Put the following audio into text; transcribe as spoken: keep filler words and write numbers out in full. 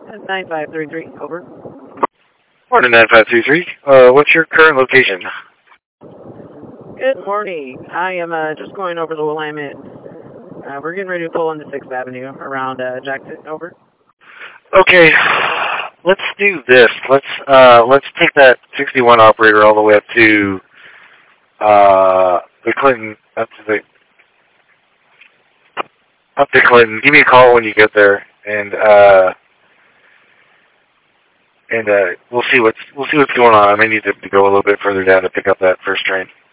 nine five three three, over. Morning, nine five three three. Uh, what's your current location? Good morning. I am uh, just going over the alignment. Uh, we're getting ready to pull into sixth Avenue around uh, Jackson, over. Okay, let's do this. Let's uh, let's take that sixty-one operator all the way up to uh, the Clinton, up to the up to Clinton. Give me a call when you get there, and uh, and uh, we'll see what's we'll see what's going on. I may need to go a little bit further down to pick up that first train.